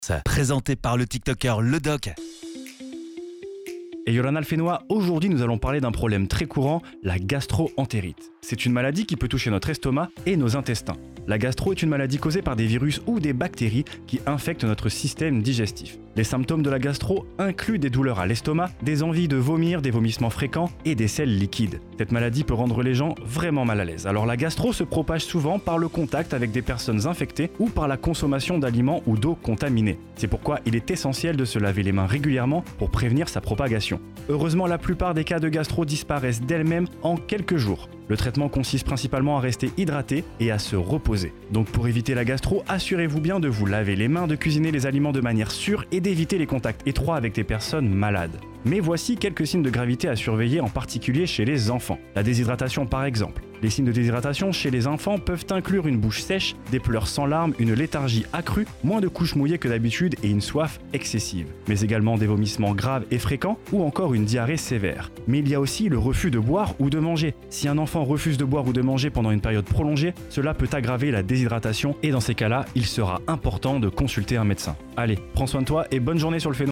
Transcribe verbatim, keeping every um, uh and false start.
Présenté par le TikToker Le Doc. Et Yorana Alfenois, aujourd'hui nous allons parler d'un problème très courant, la gastro-entérite. C'est une maladie qui peut toucher notre estomac et nos intestins. La gastro est une maladie causée par des virus ou des bactéries qui infectent notre système digestif. Les symptômes de la gastro incluent des douleurs à l'estomac, des envies de vomir, des vomissements fréquents et des selles liquides. Cette maladie peut rendre les gens vraiment mal à l'aise. Alors la gastro se propage souvent par le contact avec des personnes infectées ou par la consommation d'aliments ou d'eau contaminée. C'est pourquoi il est essentiel de se laver les mains régulièrement pour prévenir sa propagation. Heureusement, la plupart des cas de gastro disparaissent d'elles-mêmes en quelques jours. Le traitement consiste principalement à rester hydraté et à se reposer. Donc pour éviter la gastro, assurez-vous bien de vous laver les mains, de cuisiner les aliments de manière sûre et d'éviter les contacts étroits avec des personnes malades. Mais voici quelques signes de gravité à surveiller, en particulier chez les enfants. La déshydratation par exemple. Les signes de déshydratation chez les enfants peuvent inclure une bouche sèche, des pleurs sans larmes, une léthargie accrue, moins de couches mouillées que d'habitude et une soif excessive. Mais également des vomissements graves et fréquents ou encore une diarrhée sévère. Mais il y a aussi le refus de boire ou de manger. Si un enfant refuse de boire ou de manger pendant une période prolongée, cela peut aggraver la déshydratation et dans ces cas-là, il sera important de consulter un médecin. Allez, prends soin de toi et bonne journée sur le Phéno.